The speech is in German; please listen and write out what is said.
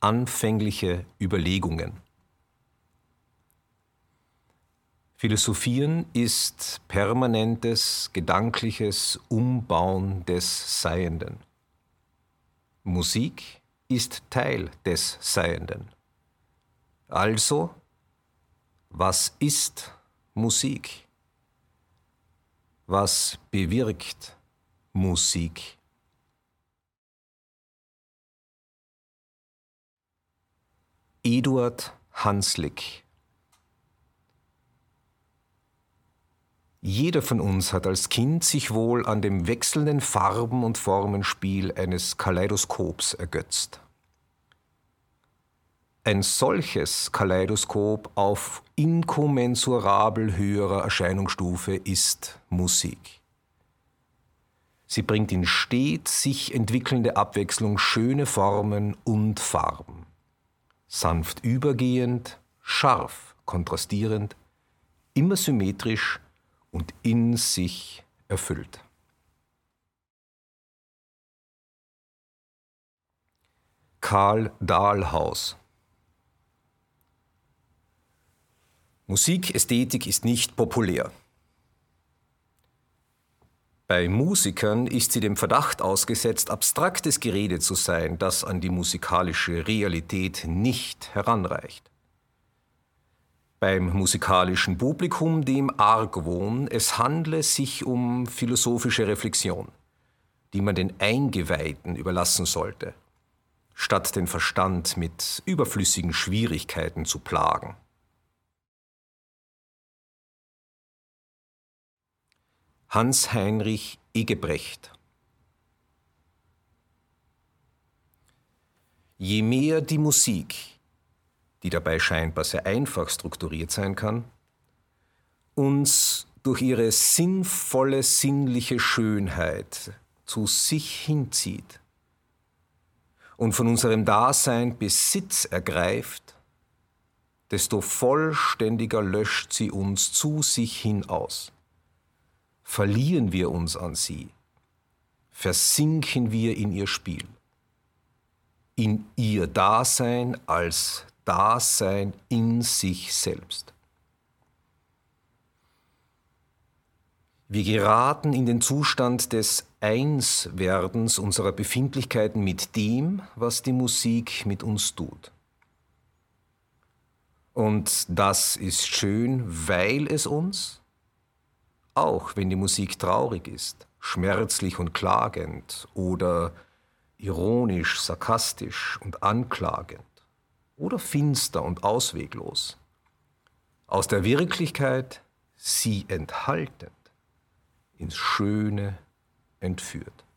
anfängliche Überlegungen. Philosophieren ist permanentes gedankliches Umbauen des Seienden. Musik ist Teil des Seienden. Also, was ist Musik? Was bewirkt Musik? Eduard Hanslick. Jeder von uns hat als Kind sich wohl an dem wechselnden Farben- und Formenspiel eines Kaleidoskops ergötzt. Ein solches Kaleidoskop auf inkommensurabel höherer Erscheinungsstufe ist Musik. Sie bringt in stets sich entwickelnde Abwechslung schöne Formen und Farben. Sanft übergehend, scharf kontrastierend, immer symmetrisch und in sich erfüllt. Karl Dahlhaus. Musikästhetik ist nicht populär. Bei Musikern ist sie dem Verdacht ausgesetzt, abstraktes Gerede zu sein, das an die musikalische Realität nicht heranreicht. Beim musikalischen Publikum dem Argwohn, es handle sich um philosophische Reflexion, die man den Eingeweihten überlassen sollte, statt den Verstand mit überflüssigen Schwierigkeiten zu plagen. Hans-Heinrich Egebrecht. Je mehr die Musik, die dabei scheinbar sehr einfach strukturiert sein kann, uns durch ihre sinnvolle sinnliche Schönheit zu sich hinzieht und von unserem Dasein Besitz ergreift, desto vollständiger löscht sie uns zu sich hin aus. Verlieren wir uns an sie, versinken wir in ihr Spiel, in ihr Dasein als Dasein in sich selbst. Wir geraten in den Zustand des Einswerdens unserer Befindlichkeiten mit dem, was die Musik mit uns tut. Und das ist schön, weil es uns, auch wenn die Musik traurig ist, schmerzlich und klagend oder ironisch, sarkastisch und anklagend oder finster und ausweglos, aus der Wirklichkeit sie enthaltend ins Schöne entführt.